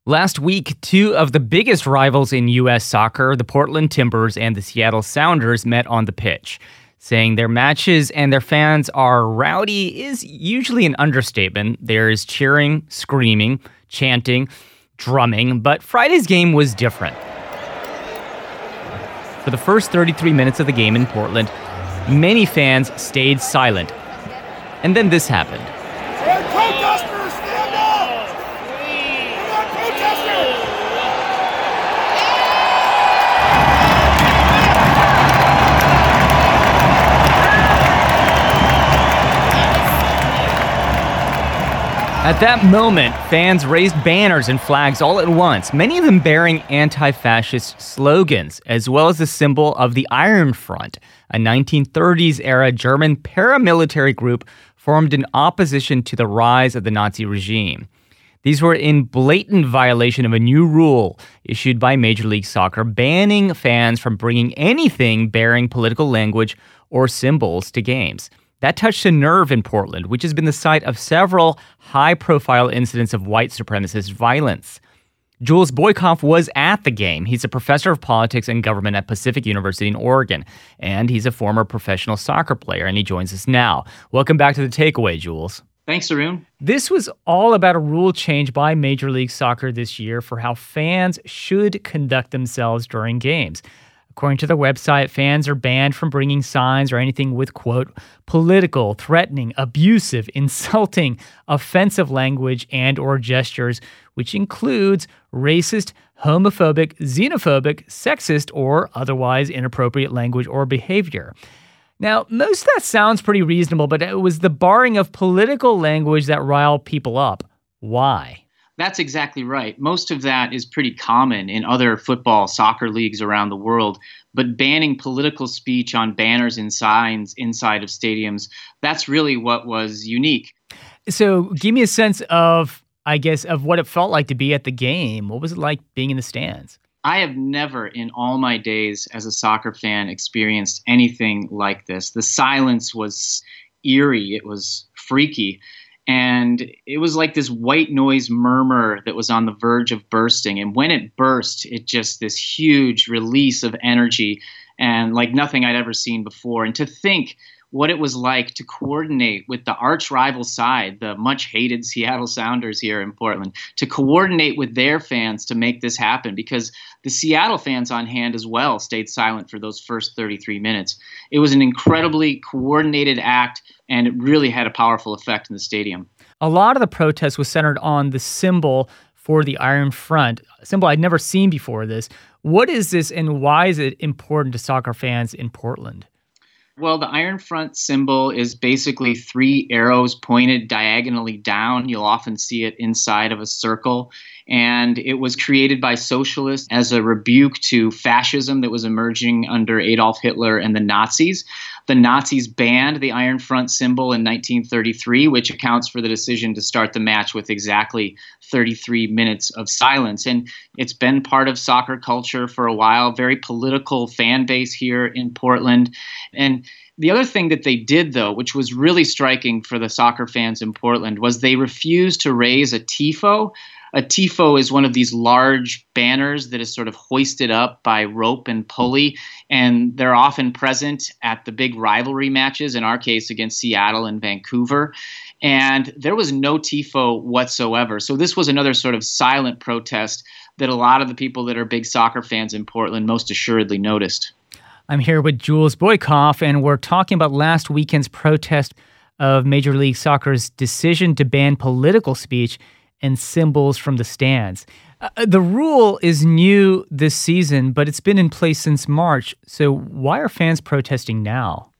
Last week, two of the biggest rivals in U.S. soccer, the Portland Timbers and the Seattle Sounders, met on the pitch. Saying their matches and their fans are rowdy is usually an understatement. There's cheering, screaming, chanting, drumming, but Friday's game was different. For the first 33 minutes of the game in Portland, many fans stayed silent. And then this happened. Protesters, stand up! Come on, protesters! At that moment, fans raised banners and flags all at once, many of them bearing anti-fascist slogans, as well as the symbol of the Iron Front, a 1930s-era German paramilitary group formed in opposition to the rise of the Nazi regime. These were in blatant violation of a new rule issued by Major League Soccer banning fans from bringing anything bearing political language or symbols to games. That touched a nerve in Portland, which has been the site of several high-profile incidents of white supremacist violence. Jules Boykoff was at the game. He's a professor of politics and government at Pacific University in Oregon, and he's a former professional soccer player, and he joins us now. Welcome back to The Takeaway, Jules. Thanks, Arun. This was all about a rule change by Major League Soccer this year for how fans should conduct themselves during games. According to the website, fans are banned from bringing signs or anything with, quote, political, threatening, abusive, insulting, offensive language and or gestures, which includes racist, homophobic, xenophobic, sexist, or otherwise inappropriate language or behavior. Now, most of that sounds pretty reasonable, but it was the barring of political language that riled people up. Why? That's exactly right. Most of that is pretty common in other football, soccer leagues around the world. But banning political speech on banners and signs inside of stadiums, that's really what was unique. So give me a sense of, of what it felt like to be at the game. What was it like being in the stands? I have never in all my days as a soccer fan experienced anything like this. The silence was eerie. It was freaky. And it was like this white noise murmur that was on the verge of bursting. And when it burst, it just this huge release of energy and like nothing I'd ever seen before. And to think what it was like to coordinate with the arch rival side, the much hated Seattle Sounders here in Portland, to coordinate with their fans to make this happen, because the Seattle fans on hand as well stayed silent for those first 33 minutes. It was an incredibly coordinated act, and it really had a powerful effect in the stadium. A lot of the protest was centered on the symbol for the Iron Front, a symbol I'd never seen before this. What is this, and why is it important to soccer fans in Portland? Well, the Iron Front symbol is basically three arrows pointed diagonally down. You'll often see it inside of a circle. And it was created by socialists as a rebuke to fascism that was emerging under Adolf Hitler and the Nazis. The Nazis banned the Iron Front symbol in 1933, which accounts for the decision to start the match with exactly 33 minutes of silence. And it's been part of soccer culture for a while, very political fan base here in Portland. And the other thing that they did, though, which was really striking for the soccer fans in Portland, was they refused to raise a tifo. A tifo is one of these large banners that is sort of hoisted up by rope and pulley, and they're often present at the big rivalry matches, in our case against Seattle and Vancouver. And there was no tifo whatsoever. So this was another sort of silent protest that a lot of the people that are big soccer fans in Portland most assuredly noticed. I'm here with Jules Boykoff, and we're talking about last weekend's protest of Major League Soccer's decision to ban political speech and symbols from the stands. The rule is new this season, but it's been in place since March. So why are fans protesting now?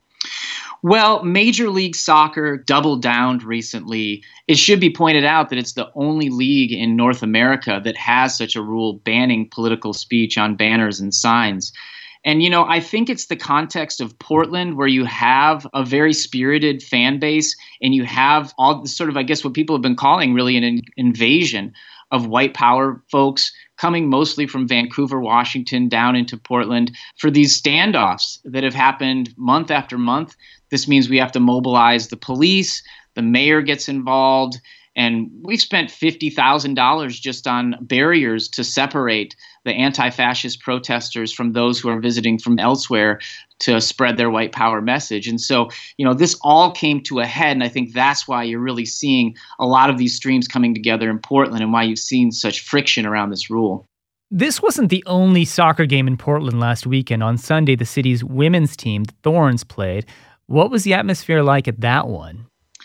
Well, Major League Soccer doubled down recently. It should be pointed out that it's the only league in North America that has such a rule banning political speech on banners and signs. And, I think it's the context of Portland where you have a very spirited fan base and you have all the sort of, what people have been calling really an invasion of white power folks coming mostly from Vancouver, Washington, down into Portland for these standoffs that have happened month after month. This means we have to mobilize the police, the mayor gets involved, And we've spent $50,000 just on barriers to separate the anti-fascist protesters from those who are visiting from elsewhere to spread their white power message. And so, this all came to a head. And I think that's why you're really seeing a lot of these streams coming together in Portland and why you've seen such friction around this rule. This wasn't the only soccer game in Portland last weekend. On Sunday, the city's women's team, the Thorns, played. What was the atmosphere like at that one?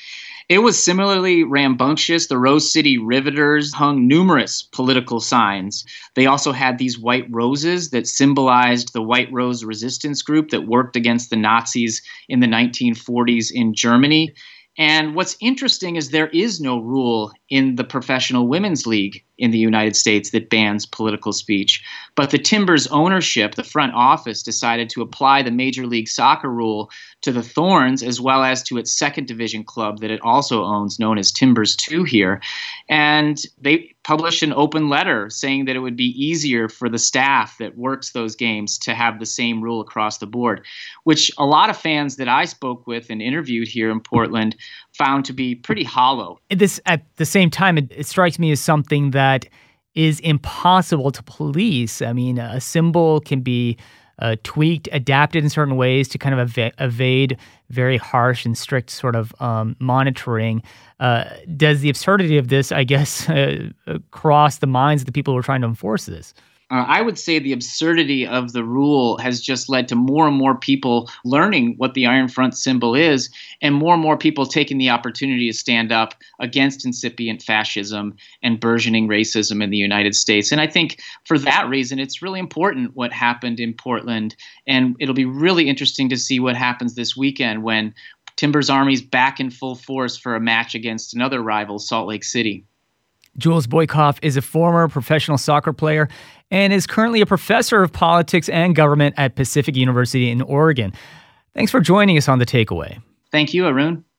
It was similarly rambunctious. The Rose City Riveters hung numerous political signs. They also had these white roses that symbolized the White Rose Resistance Group that worked against the Nazis in the 1940s in Germany. And what's interesting is there is no rule in the Professional Women's League in the United States that bans political speech. But the Timbers ownership, the front office, decided to apply the Major League Soccer rule to the Thorns as well as to its second division club that it also owns, known as Timbers 2 here. And they published an open letter saying that it would be easier for the staff that works those games to have the same rule across the board, which a lot of fans that I spoke with and interviewed here in Portland found to be pretty hollow. This, at the same time, it strikes me as something that is impossible to police. I mean, a symbol can be tweaked, adapted in certain ways to kind of evade very harsh and strict sort of monitoring. Does the absurdity of this, I guess, cross the minds of the people who are trying to enforce this? I would say the absurdity of the rule has just led to more and more people learning what the Iron Front symbol is, and more people taking the opportunity to stand up against incipient fascism and burgeoning racism in the United States. And I think for that reason, it's really important what happened in Portland. And it'll be really interesting to see what happens this weekend when Timbers Army's back in full force for a match against another rival, Salt Lake City. Jules Boykoff is a former professional soccer player and is currently a professor of politics and government at Pacific University in Oregon. Thanks for joining us on The Takeaway. Thank you, Arun.